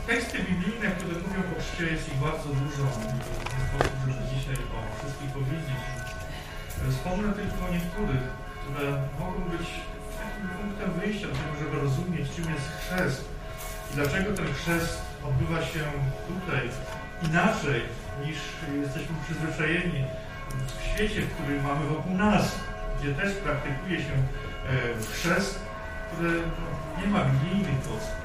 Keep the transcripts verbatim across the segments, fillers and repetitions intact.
Teksty biblijne, które mówią o chrzcie, jest ich bardzo dużo. Nie sposób, żeby dzisiaj o wszystkich powiedzieć. Wspomnę tylko o niektórych, które mogą być takim punktem wyjścia do tego, żeby rozumieć, czym jest chrzest i dlaczego ten chrzest odbywa się tutaj inaczej, niż jesteśmy przyzwyczajeni w świecie, w którym mamy wokół nas, gdzie też praktykuje się chrzest, który nie ma biblijnych podstaw.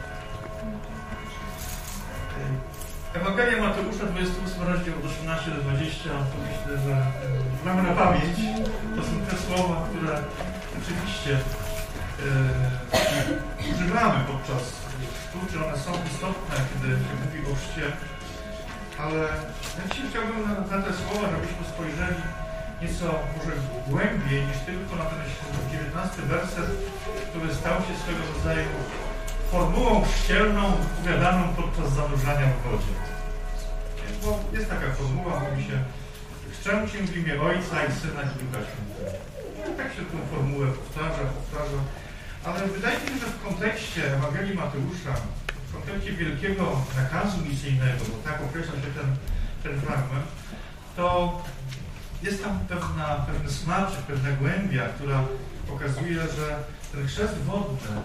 Ewangelia Mateusza, dwudziesty ósmy rozdział od osiemnastego do dwudziestego, to myślę, że mamy na pamięć. To są te słowa, które rzeczywiście e, używamy podczas chrztu, czy one są istotne, kiedy się mówi o chrzcie. Ale ja dzisiaj chciałbym na, na te słowa, żebyśmy spojrzeli nieco może głębiej niż tylko na ten dziewiętnasty werset, który stał się swego rodzaju formułą chrzcielną wypowiadaną podczas zanurzania w wodzie. Bo jest taka formuła, mówi się: chrzczę Cię w imię Ojca i Syna i Ducha Świętego. I tak się tę formułę powtarza, powtarza. Ale wydaje mi się, że w kontekście Ewangelii Mateusza, w kontekście wielkiego nakazu misyjnego, bo tak określa się ten, ten fragment, to jest tam pewna, pewny smaczek, pewna głębia, która pokazuje, że ten chrzest wodny,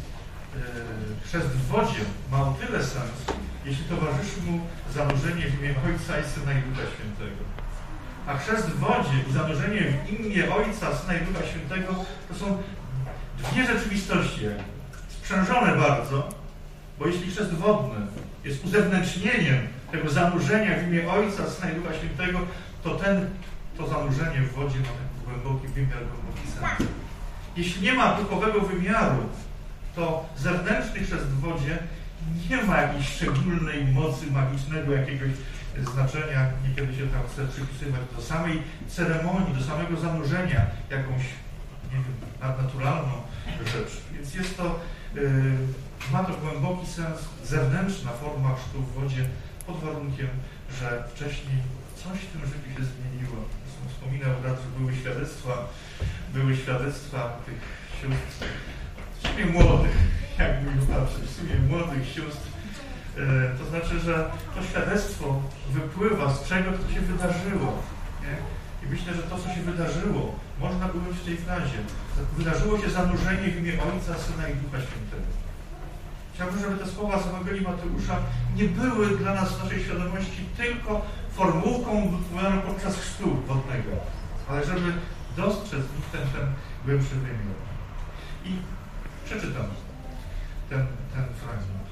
chrzest w wodzie ma o tyle sens, jeśli towarzyszy mu zanurzenie w imię Ojca i Syna i Ducha Świętego. A chrzest w wodzie i zanurzenie w imię Ojca, Syna i Ducha Świętego to są dwie rzeczywistości, sprzężone bardzo, bo jeśli chrzest wodny jest uzewnętrznieniem tego zanurzenia w imię Ojca, Syna i Ducha Świętego, to ten, to zanurzenie w wodzie ma taki głęboki wymiar, głęboki sens. Jeśli nie ma duchowego wymiaru, to zewnętrzny chrzest w wodzie nie ma jakiejś szczególnej mocy magicznego, jakiegoś znaczenia. Niekiedy się tam chce przypisywać do samej ceremonii, do samego zanurzenia jakąś, nie wiem, nadnaturalną rzecz. Więc jest to, yy, ma to głęboki sens, zewnętrzna forma chrztu w wodzie, pod warunkiem, że wcześniej coś w tym życiu się zmieniło. Wspominał brat, że były świadectwa, były świadectwa tych sióstr, w sumie młodych, jakby mi patrzeć, w sumie młodych sióstr. E, to znaczy, że to świadectwo wypływa z czegoś, co się wydarzyło. Nie? I myślę, że to, co się wydarzyło, można ująć w tej frazie. Wydarzyło się zanurzenie w imię Ojca, Syna i Ducha Świętego. Chciałbym, żeby te słowa z Ewangelii Mateusza nie były dla nas w naszej świadomości tylko formułką wypowiadaną podczas chrztu wodnego, ale żeby dostrzec w nich ten, ten głębszy wymiar. I przeczytam ten, ten fragment.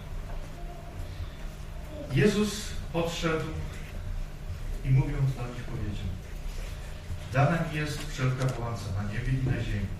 Jezus podszedł i mówiąc do nich powiedział: dana mi jest wszelka władza na niebie i na ziemi.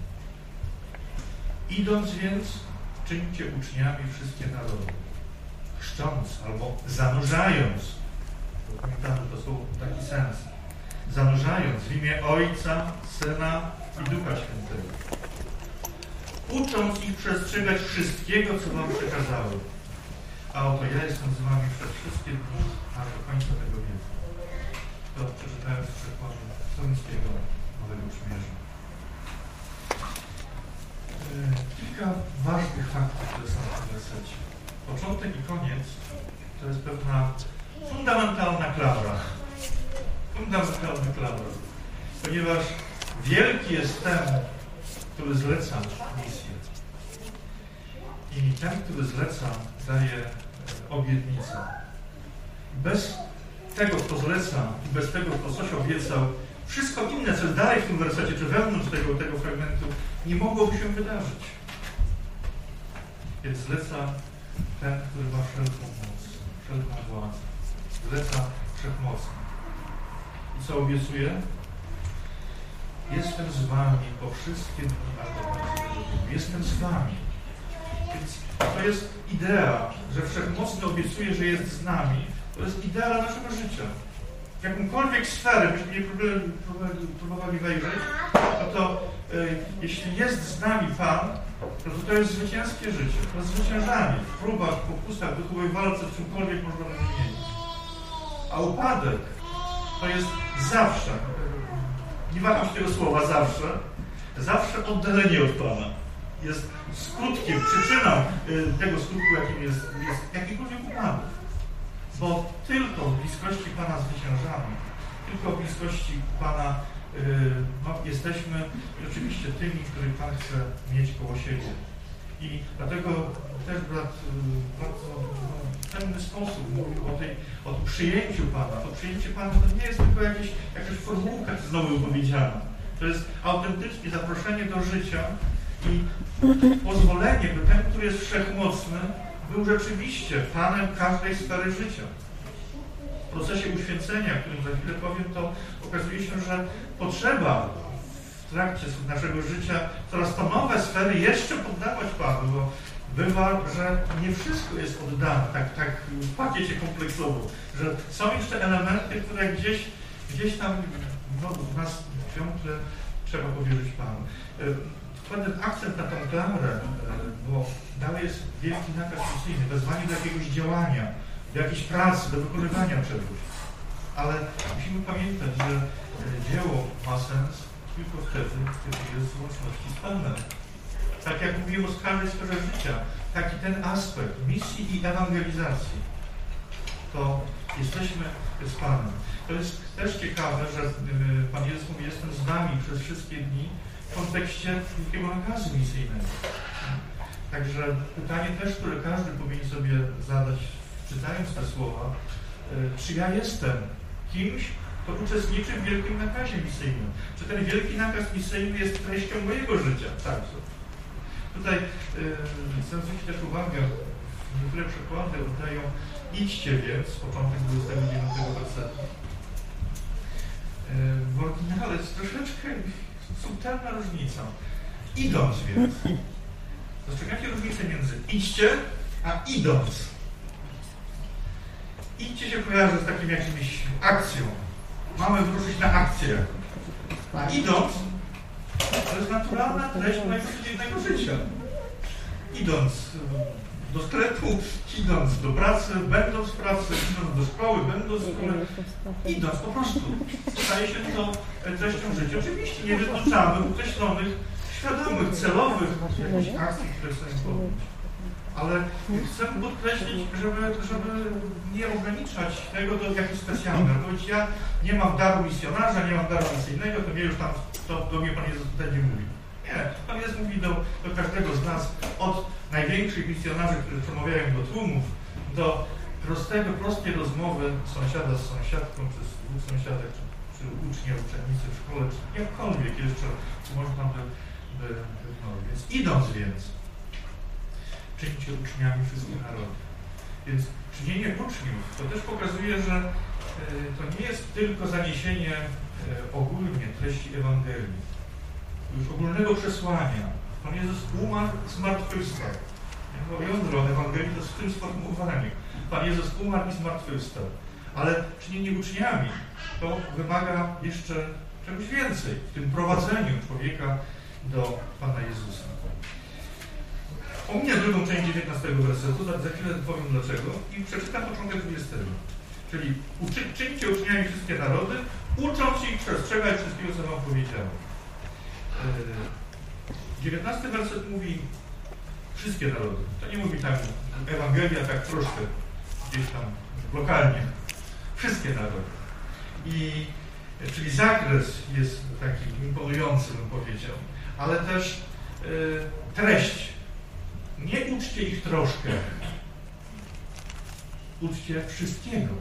Idąc więc, czyńcie uczniami wszystkie narody, chrzcząc albo zanurzając, bo pamiętamy to słowo, taki sens, zanurzając w imię Ojca, Syna i Ducha Świętego, ucząc ich przestrzegać wszystkiego, co wam przekazałem. A oto ja jestem z wami przez wszystkie dni, aż do końca tego wieku. To przeczytałem w przekładzie Słownickiego Nowego Przymierza. Kilka ważnych faktów, które są w tym wersecie. Początek i koniec to jest pewna fundamentalna klamra. Fundamentalna klamra. Ponieważ wielki jest ten, który zleca misję. I ten, który zleca, daje obietnicę. Bez tego, kto zleca i bez tego, kto coś obiecał, wszystko inne, co jest dalej w tym wersecie, czy wewnątrz tego, tego fragmentu, nie mogłoby się wydarzyć. Więc zleca ten, który ma wszelką moc, wszelką władzę. Zleca wszechmocny. I co obiecuje? Jestem z wami po wszystkie dni, aż do końca tego wieku. Jestem z wami. Więc to jest idea, że Wszechmocny obiecuje, że jest z nami. To jest idea naszego życia. W jakąkolwiek sferę byśmy nie próbowali, próbowali wejrzeć, no to y, jeśli jest z nami Pan, to to jest zwycięskie życie. To jest zwyciężanie w próbach, w pokusach, w duchowej walce, w czymkolwiek można wymienić. A upadek to jest zawsze, nie waham się tego słowa zawsze, zawsze oddalenie od Pana. Jest skutkiem, przyczyną y, tego skutku, jakim jest, jest jakikolwiek upadek. bo tylko w bliskości Pana zwyciężamy, tylko w bliskości Pana yy, no, jesteśmy rzeczywiście tymi, których Pan chce mieć koło siebie. I dlatego też brat w bardzo no, pewny sposób mówił o, tej, o tym przyjęciu Pana. To przyjęcie Pana to nie jest tylko jakieś, jakaś formułka znowu powiedziana. To jest autentycznie zaproszenie do życia i pozwolenie, by ten, który jest wszechmocny, był rzeczywiście Panem każdej sfery życia. W procesie uświęcenia, o którym za chwilę powiem, to okazuje się, że potrzeba w trakcie naszego życia coraz to nowe sfery jeszcze poddawać Panu, bo bywa, że nie wszystko jest oddane tak, tak w pakiecie kompleksowo, że są jeszcze elementy, które gdzieś, gdzieś tam no, w nas tkwią, które trzeba powierzyć Panu. Kładę akcent na tą klamrę, bo dalej jest wielki nakaz misyjny, wezwanie do jakiegoś działania, do jakiejś pracy, do wykonywania czegoś. Ale musimy pamiętać, że dzieło ma sens tylko wtedy, kiedy jest w łączności z Panem. Tak jak mówiłem o każdej sferze życia, taki ten aspekt misji i ewangelizacji, to jesteśmy z Panem. To jest też ciekawe, że Pan Jezus mówi, jestem z Wami przez wszystkie dni, w kontekście wielkiego nakazu misyjnego. Także pytanie też, które każdy powinien sobie zadać, czytając te słowa, czy ja jestem kimś, kto uczestniczy w wielkim nakazie misyjnym? Czy ten wielki nakaz misyjny jest treścią mojego życia? Tak. Tutaj yy, chcę zwrócić też uwagę, niektóre przykłady oddają idźcie więc, początek dwudziestego dziewiątego wersetu. Yy, w oryginale jest troszeczkę subtelna różnica. Idąc więc. Dostrzegacie różnicę między idźcie, a idąc. Idźcie się kojarzy z takim jakimś akcją. Mamy wyruszyć na akcję. A idąc, to jest naturalna treść mojego codziennego życia. Idąc do sklepu, idąc do pracy, będąc w pracy, idąc do szkoły, będąc w szkole, idąc po prostu staje się to treścią życia. Oczywiście nie wykluczamy określonych, świadomych, celowych jakichś akcji, które chcemy podjąć. Ale chcę podkreślić, żeby, żeby nie ograniczać tego do jakichś specjalnych. Powiedzieć, ja nie mam daru misjonarza, nie mam daru misyjnego, to mnie już tam, to do mnie Pan Jezus tutaj nie mówi. Nie, Pan Jezus mówi do, do każdego z nas, od największych misjonarzy, którzy przemawiają do tłumów, do prostego, prostej rozmowy sąsiada z sąsiadką, czy z dwóch sąsiadek, czy, czy ucznia, uczennicy w szkole, czy jakkolwiek jeszcze, czy może tam by, by, by no, więc idąc więc, czyńcie uczniami wszystkich narodów. Więc czynienie uczniów to też pokazuje, że y, to nie jest tylko zaniesienie y, ogólnie treści Ewangelii, już ogólnego przesłania. Pan Jezus umarł, zmartwychwstał. Jądro Ewangelii to jest w tym sformułowaniu. Pan Jezus umarł i zmartwychwstał. Ale czynienie uczniami to wymaga jeszcze czegoś więcej w tym prowadzeniu człowieka do Pana Jezusa. Ominę drugą część dziewiętnastego wersetu, za, za chwilę powiem dlaczego i przeczytam początek dwudziestego. Czyli uczy, czyńcie uczniami wszystkie narody, ucząc ich przestrzegać wszystkiego, co wam powiedziałem. dziewiętnasty werset mówi wszystkie narody. To nie mówi tam Ewangelia tak troszkę gdzieś tam lokalnie. Wszystkie narody. I czyli zakres jest taki imponujący, bym powiedział, ale też y, treść. Nie uczcie ich troszkę. Uczcie wszystkiego.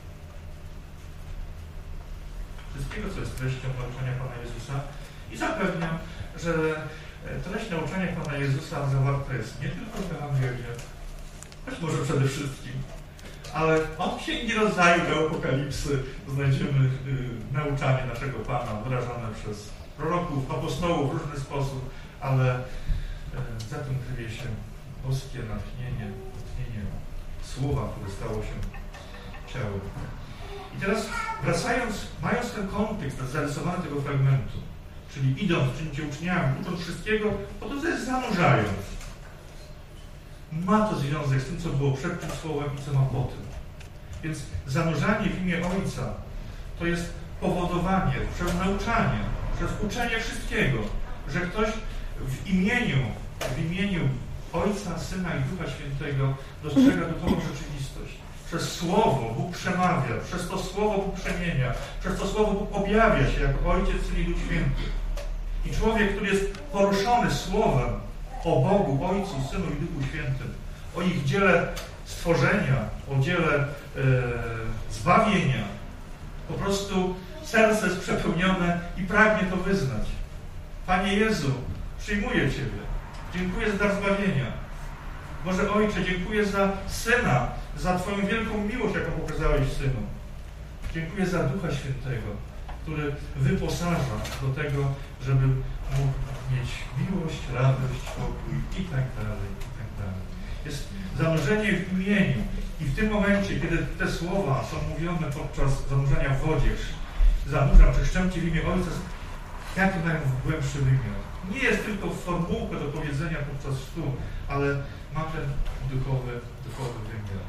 Wszystkiego, co jest treścią nauczania Pana Jezusa. I zapewniam, że treść nauczania Pana Jezusa zawarta jest nie tylko w Ewangelii, choć może przede wszystkim, ale od Księgi Rodzaju do Apokalipsy znajdziemy y, nauczanie naszego Pana wyrażone przez proroków, apostołów w różny sposób, ale y, za tym kryje się boskie natchnienie, natchnienie słowa, które stało się ciałem. I teraz wracając, mając ten kontekst zarysowany tego fragmentu, czyli idąc, czyńcie uczniami, ucząc wszystkiego, po to, co jest zanurzając. Ma to związek z tym, co było przed tym słowem i co ma po tym. Więc zanurzanie w imię Ojca to jest powodowanie przez nauczanie, przez uczenie wszystkiego, że ktoś w imieniu, w imieniu Ojca, Syna i Ducha Świętego dostrzega duchową rzeczywistość. Przez Słowo Bóg przemawia, przez to Słowo Bóg przemienia, przez to Słowo Bóg objawia się jako Ojciec, Syn i Duch Święty. I człowiek, który jest poruszony Słowem o Bogu, Ojcu, Synu i Duchu Świętym, o ich dziele stworzenia, o dziele e, zbawienia, po prostu serce jest przepełnione i pragnie to wyznać. Panie Jezu, przyjmuję Ciebie. Dziękuję za dar zbawienia. Boże Ojcze, dziękuję za Syna, za Twoją wielką miłość, jaką okazałeś Synu. Dziękuję za Ducha Świętego, który wyposaża do tego, żeby mógł mieć miłość, radość, spokój i tak dalej, i tak dalej. Jest zanurzenie w imieniu. I w tym momencie, kiedy te słowa są mówione podczas zanurzenia w wodzie, zanurzam, czyszczę Cię w imię Ojca, jaki mają głębszy wymiar. Nie jest tylko formułka do powiedzenia podczas chrztu, ale ma ten duchowy, duchowy wymiar.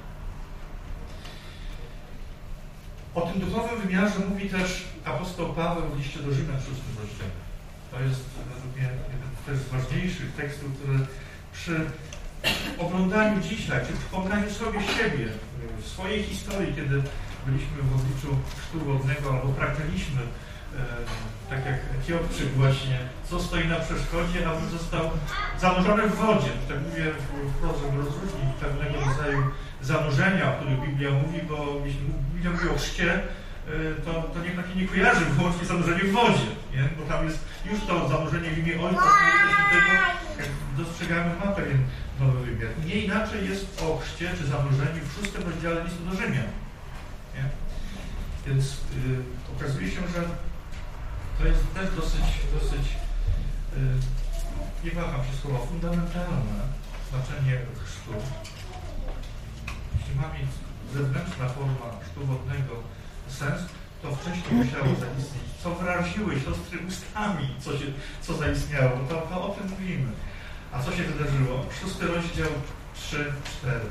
O tym duchowym wymiarze mówi też apostoł Paweł w liście do Rzymian w szóstym rozdziale. To jest według mnie jeden też z ważniejszych tekstów, które przy oglądaniu dzisiaj, przy przypominaniu sobie siebie, w swojej historii, kiedy byliśmy w obliczu chrztu wodnego albo pragnęliśmy, e, tak jak Etiopczyk właśnie, co stoi na przeszkodzie, aby został zanurzony w wodzie. Tak mówię wprost, żeby rozróżnić pewnego rodzaju zanurzenia, o których Biblia mówi, bo jeśli Biblia mówi o chrzcie, to, to niech taki nie kojarzy wyłącznie zanurzenie w wodzie, nie? Bo tam jest już to zanurzenie w imię Ojca, Świętego, jak dostrzegamy, ma pewien nowy wymiar. Nie inaczej jest o chrzcie czy zanurzeniu w szóstym rozdziale listu do Rzymian. Nie? Więc yy, okazuje się, że to jest też dosyć, dosyć yy, nie waham się słowa, fundamentalne znaczenie chrztu. Jeśli ma mieć zewnętrzna forma chrztu wodnego sens, to wcześniej musiało zaistnieć. Co wyraziły siostry ustami, co, się, co zaistniało, to, to o tym mówimy. A co się wydarzyło? Szósty rozdział trzy cztery.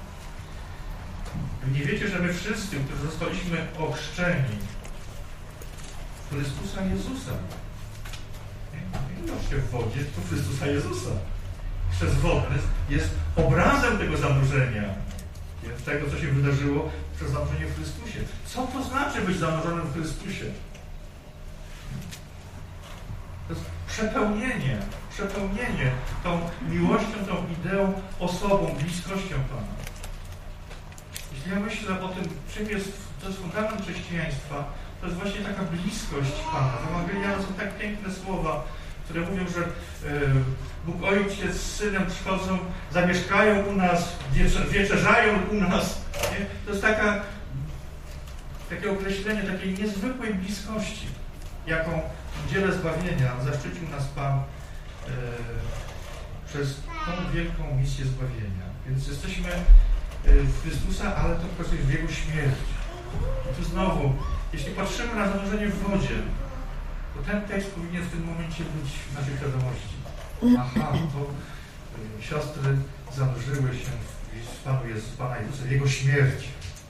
Nie wiecie, że my wszyscy, którzy zostaliśmy ochrzczeni w Chrystusa Jezusa. Nie nie się w wodzie, to Chrystusa Jezusa. Chrzest wodny jest obrazem tego zanurzenia. Tego, co się wydarzyło przez zanurzenie w Chrystusie. Co to znaczy być zanurzonym w Chrystusie? To jest przepełnienie, przepełnienie tą miłością, tą ideą, osobą, bliskością Pana. Jeśli ja myślę o tym, czym jest, to jest fundament chrześcijaństwa, to jest właśnie taka bliskość Pana. W Ewangeliach są tak piękne słowa, które mówią, że y, Bóg Ojciec z Synem przychodzą, zamieszkają u nas, wieczerzają u nas. Nie? To jest taka, takie określenie takiej niezwykłej bliskości, jaką w dziele zbawienia zaszczycił nas Pan y, przez tą wielką misję zbawienia. Więc jesteśmy y, w Chrystusa, ale to po prostu jest w Jego śmierć. I tu znowu, jeśli patrzymy na zanurzenie w wodzie, to ten tekst powinien w tym momencie być w naszej świadomości. Aha, to y, siostry zanurzyły się w Panu Jezusa, Pana Jezusa, w Jego śmierć.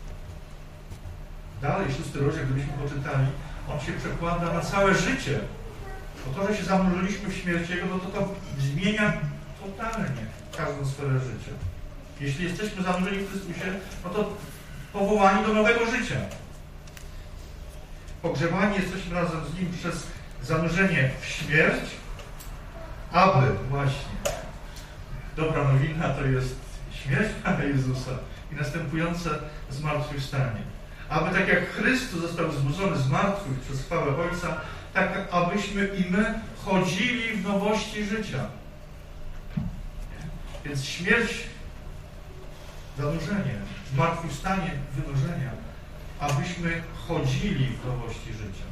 Dalej, szósty rozdział, gdybyśmy poczytali, on się przekłada na całe życie. Bo to, że się zanurzyliśmy w śmierć Jego, no to to zmienia totalnie każdą sferę życia. Jeśli jesteśmy zanurzeni w Chrystusie, no to powołani do nowego życia. Pogrzebani jesteśmy razem z Nim przez zanurzenie w śmierć, aby właśnie dobra nowina to jest śmierć Pana Jezusa i następujące zmartwychwstanie. Aby tak jak Chrystus został wzbudzony z martwych przez chwałę Ojca, tak abyśmy i my chodzili w nowości życia. Więc śmierć, zanurzenie, zmartwychwstanie, wynurzenia, abyśmy chodzili w nowości życia.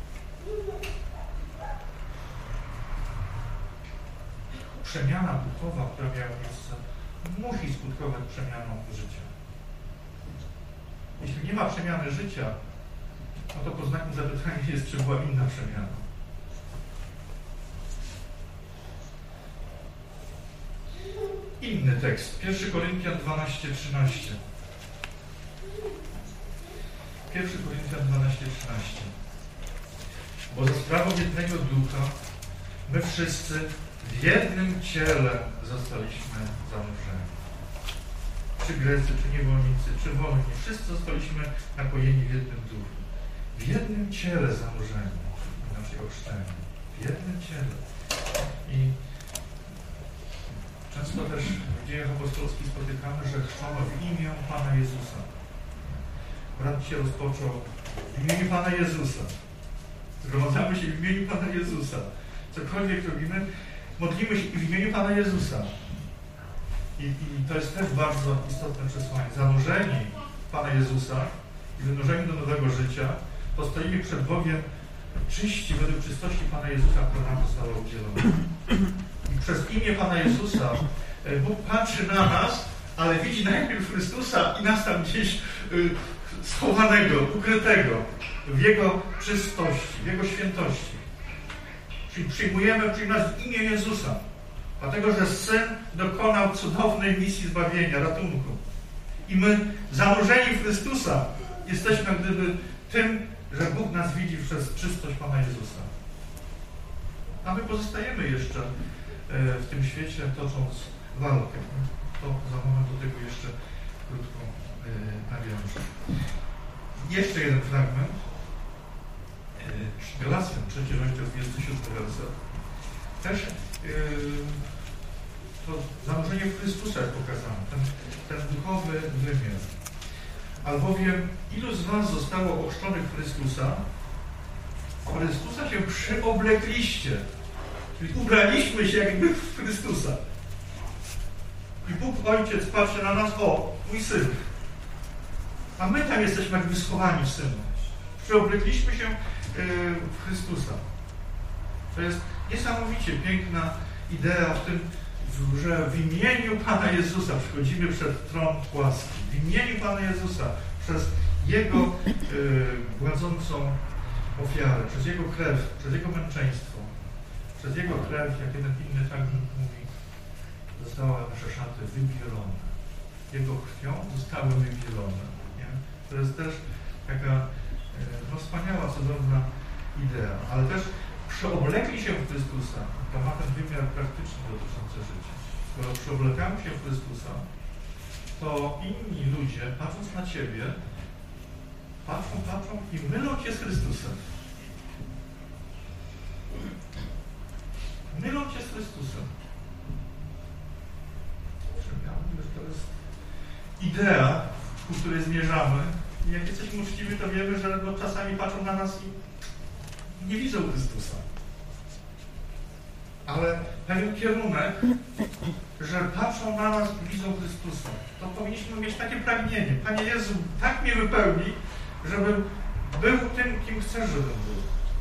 Przemiana duchowa, która miała miejsce, musi skutkować przemianą życia. Jeśli nie ma przemiany życia, no to pod znakiem zapytania jest, czy była inna przemiana. Inny tekst. pierwszy Koryntian dwanaście trzynaście. pierwszy Koryntian dwanaście trzynaście. Bo za sprawą jednego ducha my wszyscy w jednym ciele zostaliśmy zanurzeni. czy Grecy, czy niewolnicy, czy wolni, wszyscy zostaliśmy napojeni w jednym duchu, w jednym ciele zanurzeni, inaczej ochrzczeni, w jednym ciele. I często też w dziejach apostolskich spotykamy, że chrzczono w imię Pana Jezusa. Brat się rozpoczął w imieniu Pana Jezusa. Zgromadzamy się w imieniu Pana Jezusa. Cokolwiek robimy, modlimy się w imieniu Pana Jezusa. I, I to jest też bardzo istotne przesłanie. Zanurzeni w Pana Jezusa i wynurzeni do nowego życia, to stoimy przed Bogiem czyści według czystości Pana Jezusa, która nam została udzielona. I przez imię Pana Jezusa Bóg patrzy na nas, ale widzi najpierw Chrystusa i nas tam gdzieś y, schowanego, ukrytego w Jego czystości, w Jego świętości. Czyli przyjmujemy przy nas w imię Jezusa, dlatego że Syn dokonał cudownej misji zbawienia, ratunku. I my, zanurzeni w Chrystusa, jesteśmy jak gdyby tym, że Bóg nas widzi przez czystość Pana Jezusa. A my pozostajemy jeszcze w tym świecie, tocząc walkę. To za moment do tego jeszcze krótko nawiążę. Jeszcze jeden fragment. Galacjan, trzeci rozdział, dwudziesty siódmy werset. Też yy, to zanurzenie w Chrystusa jest pokazane, ten, ten duchowy wymiar. Albowiem ilu z was zostało ochrzczonych w Chrystusa? W Chrystusa się przyoblekliście. Czyli ubraliśmy się jakby w Chrystusa. I Bóg Ojciec patrzy na nas, o, mój Syn. A my tam jesteśmy jakby schowani w Synu. Przyoblekliśmy się w Chrystusa. To jest niesamowicie piękna idea w tym, że w imieniu Pana Jezusa przychodzimy przed tron łaski. W imieniu Pana Jezusa, przez Jego yy, błądzącą ofiarę, przez Jego krew, przez Jego męczeństwo, przez Jego krew, jak jeden inny fragment mówi, zostały nasze szaty wybielone. Jego krwią zostały wybielone. Nie? To jest też taka no, wspaniała, cudowna idea, ale też przeoblekli się w Chrystusa. To ma ten wymiar praktyczny dotyczący życia. Skoro przeoblekamy się w Chrystusa, to inni ludzie, patrząc na Ciebie, patrzą, patrzą i mylą Cię z Chrystusem. Mylą Cię z Chrystusem. Ja mówię, że to jest idea, ku której zmierzamy. I jak jesteśmy uczciwi, to wiemy, że no, czasami patrzą na nas i nie widzą Chrystusa. Ale pewien kierunek, że patrzą na nas i widzą Chrystusa. To powinniśmy mieć takie pragnienie. Panie Jezu, tak mnie wypełni, żebym był tym, kim chcesz, żebym był.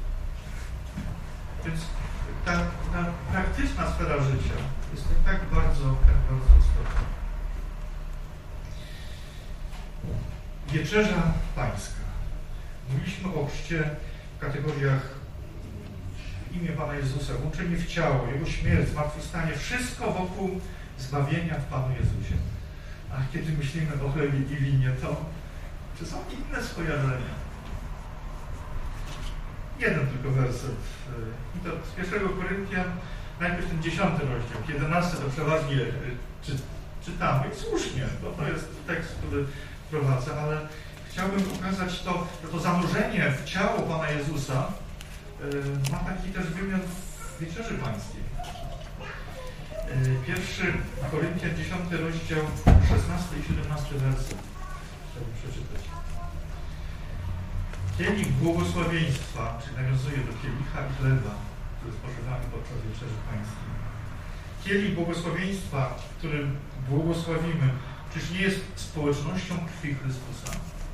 Więc ta, ta praktyczna sfera życia jest tak bardzo, tak bardzo istotna. Wieczerza Pańska. Mówiliśmy o chrzcie w kategoriach w imię Pana Jezusa, włączenie w ciało, Jego śmierć, zmartwychwstanie, wszystko wokół zbawienia w Panu Jezusie. A kiedy myślimy o chlebie i winie, to czy są inne skojarzenia? Jeden tylko werset. I to z pierwszego Koryntian, najpierw ten dziesiąty rozdział, jedenasty to przeważnie czy, czytamy. I słusznie, bo to jest tekst, który prowadzę, ale chciałbym pokazać to, że to zanurzenie w ciało Pana Jezusa yy, ma taki też wymiar w Wieczerzy Pańskiej. Yy, pierwszy Koryntian, dziesiąty rozdział, szesnasty i siedemnasty werset. Chciałbym przeczytać. Kielich błogosławieństwa, czyli nawiązuje do kielicha i chleba, który spożywamy podczas Wieczerzy Pańskiej. Kielich błogosławieństwa, którym błogosławimy, czyż nie jest społecznością krwi Chrystusa?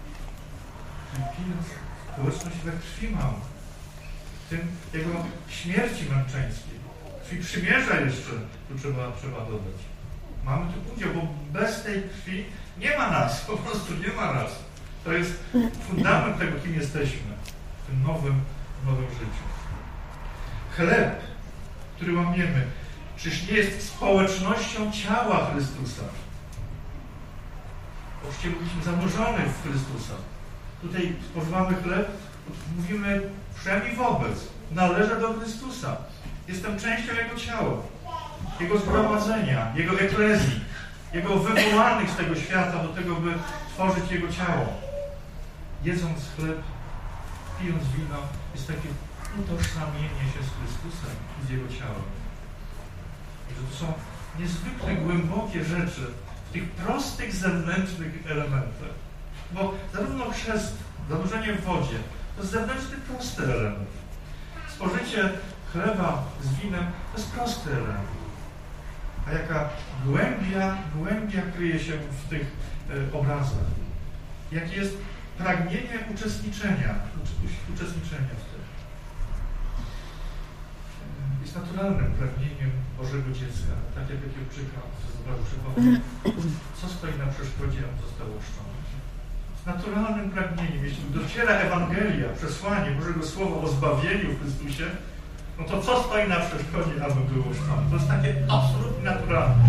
Społeczność we krwi mamy. W tym Jego śmierci męczeńskiej. Krwi przymierza jeszcze, tu trzeba, trzeba dodać. Mamy tu udział, bo bez tej krwi nie ma nas, po prostu nie ma nas. To jest fundament tego, kim jesteśmy w tym nowym, nowym życiu. Chleb, który łamiemy, czyż nie jest społecznością ciała Chrystusa? Oczywiście byliśmy zanurzony w Chrystusa. Tutaj spożywamy chleb, mówimy przynajmniej wobec. Należę do Chrystusa. Jestem częścią Jego ciała, Jego zgromadzenia, Jego eklezji. Jego wywołanych z tego świata do tego, by tworzyć Jego ciało. Jedząc chleb, pijąc wino, jest takie utożsamienie się z Chrystusem i z Jego ciałem. Że to są niezwykle głębokie rzeczy w tych prostych, zewnętrznych elementach. Bo zarówno chrzest, zanurzenie w wodzie, to jest zewnętrzny, prosty element. Spożycie chleba z winem to jest prosty element. A jaka głębia, głębia kryje się w tych e, obrazach. Jakie jest pragnienie uczestniczenia, ucz, uczestniczenia w tym. Jest naturalnym pragnieniem Bożego dziecka, tak jak Etiopczyka z obrazu przypomniał. Co stoi na przeszkodzie, aby został ochrzczony? Z naturalnym pragnieniem, jeśli dociera Ewangelia, przesłanie Bożego Słowa o zbawieniu w Chrystusie, no to co stoi na przeszkodzie, aby był ochrzczony? To jest takie absolutnie naturalne.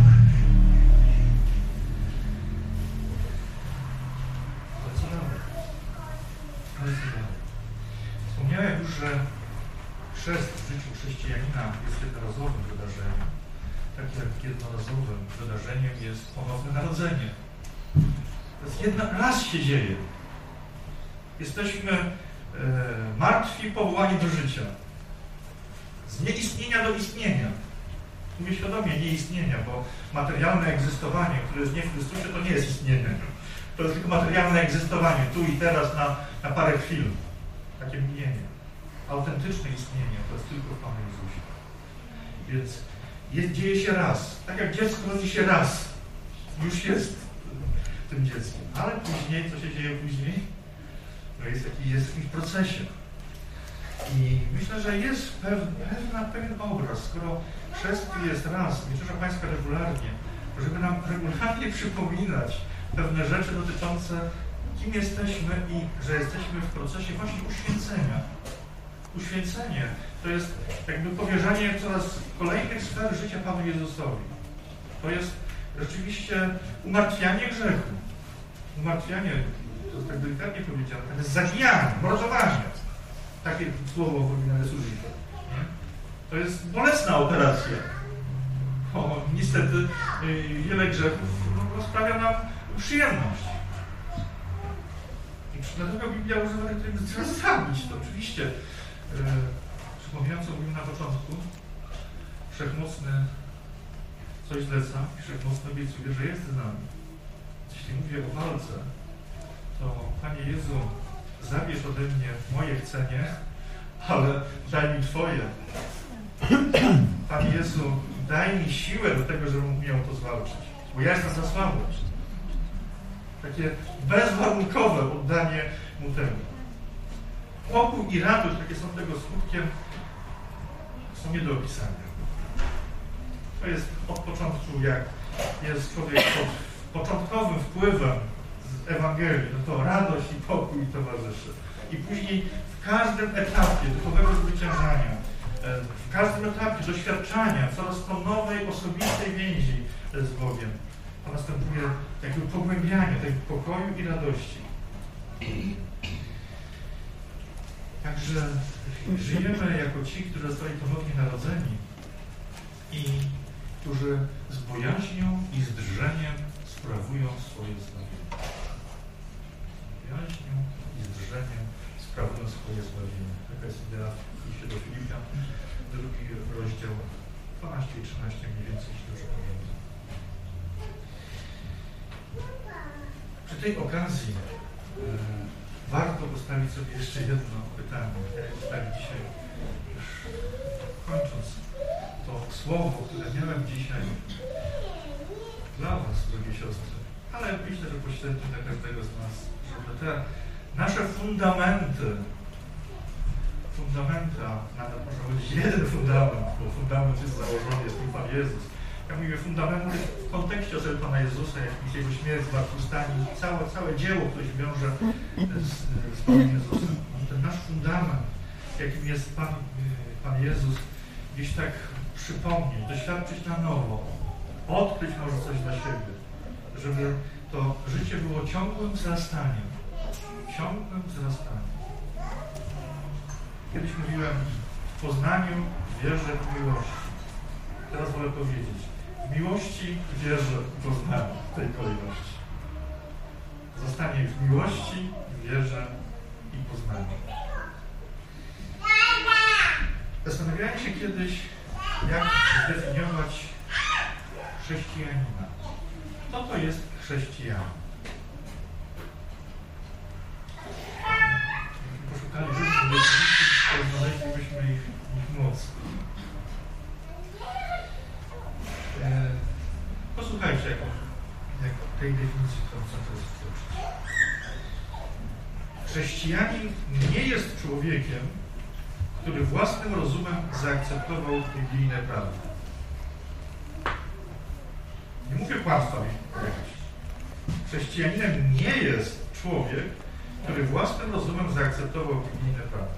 Ale co dalej? Ale co dalej? Wspomniałem już, że chrzest w życiu chrześcijanina jest jednorazowym wydarzeniem. Tak jak jednorazowym wydarzeniem jest ponowne narodzenie. To jest jedna, raz się dzieje. Jesteśmy e, martwi, powołani do życia. Z nieistnienia do istnienia. Mówię świadomie nieistnienia, bo materialne egzystowanie, które jest nie w Chrystusie, to nie jest istnienie. To jest tylko materialne egzystowanie, tu i teraz na, na parę chwil. Takie mgnienie. Autentyczne istnienie to jest tylko w Panu Jezusie. Więc jest, dzieje się raz. Tak jak dziecko rodzi się raz. Już jest tym dzieckiem. Ale później, co się dzieje później? No jest, taki, jest w jakimś procesie. I myślę, że jest pewna, pewien obraz, skoro chrzest jest raz, Wieczerza Pańska regularnie, żeby nam regularnie przypominać pewne rzeczy dotyczące, kim jesteśmy i że jesteśmy w procesie właśnie uświęcenia. Uświęcenie to jest jakby powierzanie coraz kolejnych sfer życia Panu Jezusowi. To jest rzeczywiście umartwianie grzechu. Umartwianie, to jest tak delikatnie powiedziane, to jest zabijanie, mordowanie. Takie słowo w oryginale służy. To jest bolesna operacja. Bo niestety yy, wiele grzechów no, sprawia nam przyjemność. I dlatego Biblia używa tego, trzeba zabić to. Oczywiście, yy, przypominam, co mówiłem na początku, Wszechmocny coś zleca i Wszechmocny obiecuje, że jest z nami. Jeśli mówię o walce, to Panie Jezu, zabierz ode mnie moje chcenie, ale daj mi Twoje. Panie Jezu, daj mi siłę do tego, żebym umiał to zwalczyć. Bo ja jestem za słaby. Takie bezwarunkowe oddanie Mu temu. Pokój i radość, jakie są tego skutkiem, są nie do opisania. To jest od początku, jak jest człowiek pod początkowym wpływem z Ewangelii, no to radość i pokój towarzyszy. I później w każdym etapie duchowego zwyciężania, w każdym etapie doświadczania coraz to nowej, osobistej więzi z Bogiem, to następuje jakby pogłębianie tego pokoju i radości. Także żyjemy jako ci, którzy zostali ponownie narodzeni i którzy z bojaźnią i z drżeniem sprawują swoje zbawienie. Z bojaźnią i z drżeniem sprawują swoje zbawienie. Taka jest idea w liście do Filipian, drugi rozdział dwanaście i trzynaście, mniej więcej, jeśli dobrze pamiętam. Przy tej okazji e, warto postawić sobie jeszcze jedno pytanie. Ja je postawię dzisiaj, już kończąc to słowo, które miałem dzisiaj dla Was, drogie siostry, ale myślę, że pośrednio dla każdego z nas, żeby te nasze fundamenty, fundamenta, nawet można powiedzieć jeden fundament, bo fundament jest założony, jest tym Pan Jezus. Ja mówię fundamenty w kontekście osoby Pana Jezusa, jakimś Jego śmierć, zmartwychwstanie, całe, całe dzieło, które się wiąże z, z Panem Jezusem. Ten nasz fundament, jakim jest Pan, Pan Jezus, gdzieś tak przypomnieć, doświadczyć na nowo, odkryć może coś dla siebie, żeby to życie było ciągłym wzrastaniem. Ciągłym wzrastaniem. Kiedyś mówiłem w poznaniu, wierze, w miłości. Teraz wolę powiedzieć, w w miłości, wierze i poznaniu, w tej kolejności. Zostanie w miłości, wierze i poznaniu. Zastanawiałem się kiedyś, jak zdefiniować chrześcijanina. Co to jest chrześcijanin? Poszukali różnych definicji, to znaleźlibyśmy ich, ich moc. E, posłuchajcie, jak, jak tej definicji chcą to stworzyć. Chrześcijanin nie jest człowiekiem, który własnym rozumem zaakceptował biblijne prawdy. Nie mówię kłamstwa jakieś. Chrześcijaninem nie jest człowiek, który własnym rozumem zaakceptował biblijne prawdy.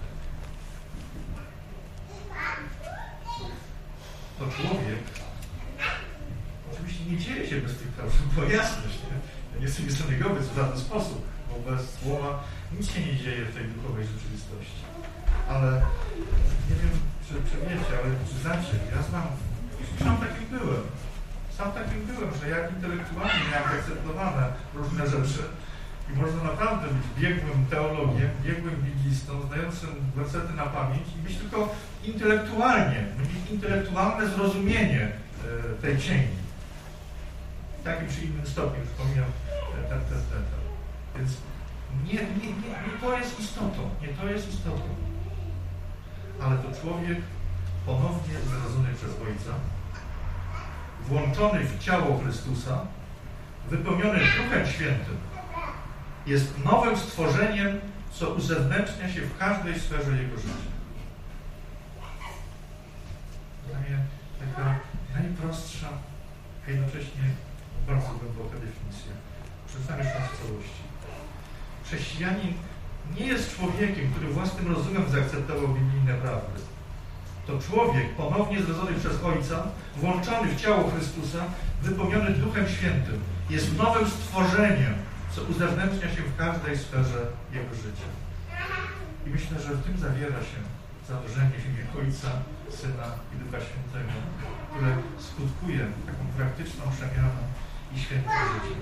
To człowiek oczywiście nie dzieje się bez tych praw, bo jasność, nie? Ja nie chcę być negować w żaden sposób, bo bez słowa nic się nie dzieje w tej duchowej rzeczywistości. Ale nie wiem, czy, czy wiecie, ale czy znacie, ja znam, sam takim byłem. Sam takim byłem, że jak intelektualnie miałem akceptowane różne rzeczy i można naprawdę być biegłym teologiem, biegłym biblistą, znającym wersety na pamięć i być tylko intelektualnie, mieć intelektualne zrozumienie e, tej księgi. W takim czy innym stopniu, już pomijam ten, ten, ten, ten. Więc nie, nie, nie, nie to jest istotą, nie to jest istotą. Ale to człowiek ponownie zrodzony przez Ojca, włączony w ciało Chrystusa, wypełniony Duchem Świętym, jest nowym stworzeniem, co uzewnętrznia się w każdej sferze jego życia. Dla mnie taka najprostsza, a jednocześnie bardzo głęboka definicja. Przedstawię ją w całości. Chrześcijanin nie jest człowiekiem, który własnym rozumem zaakceptował biblijne prawdy. To człowiek ponownie zrodzony przez Ojca, włączony w ciało Chrystusa, wypełniony Duchem Świętym. Jest nowym stworzeniem, co uzewnętrznia się w każdej sferze jego życia. I myślę, że w tym zawiera się zanurzenie w imię Ojca, Syna i Ducha Świętego, które skutkuje taką praktyczną przemianą i świętym życiem.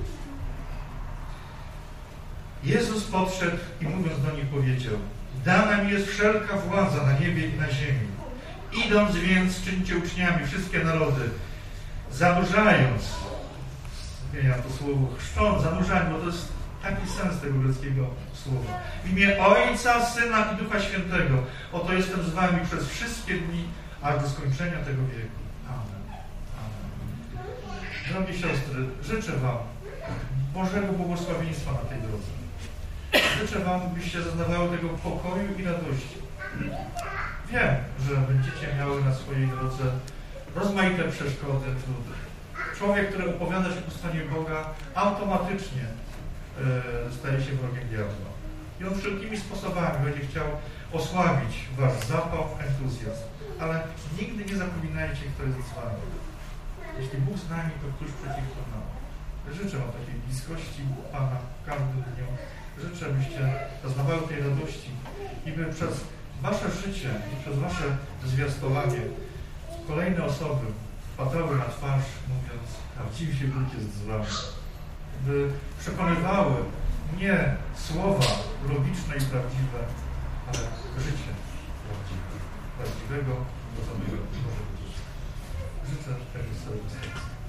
Jezus podszedł i mówiąc do nich powiedział: dana mi jest wszelka władza na niebie i na ziemi. Idąc więc, czyńcie uczniami wszystkie narody, zanurzając, zmieniam to słowo, chrzcząc, zanurzając, bo to jest taki sens tego greckiego słowa. W imię Ojca, Syna i Ducha Świętego. Oto jestem z wami przez wszystkie dni, aż do skończenia tego wieku. Amen. Amen. Drogie siostry, życzę wam Bożego błogosławieństwa na tej drodze. Życzę wam, byście zaznawały tego pokoju i radości. Wiem, że będziecie miały na swojej drodze rozmaite przeszkody, trudy. Człowiek, który opowiada się po stronie Boga, automatycznie yy, staje się wrogiem diabła. I on wszelkimi sposobami będzie chciał osłabić wasz zapał, entuzjazm. Ale nigdy nie zapominajcie, kto jest z wami. Jeśli Bóg z nami, to któż przeciwko nam. Życzę wam takiej bliskości Pana w każdym dniu. Życzę, byście zaznawały tej radości i by przez wasze życie i przez wasze zwiastowanie kolejne osoby padały na twarz, mówiąc: prawdziwie Bóg jest z wami. By przekonywały nie słowa logiczne i prawdziwe, ale życie prawdziwe. Prawdziwego, gotowego Bożego życia. Życzę tego z całego serca.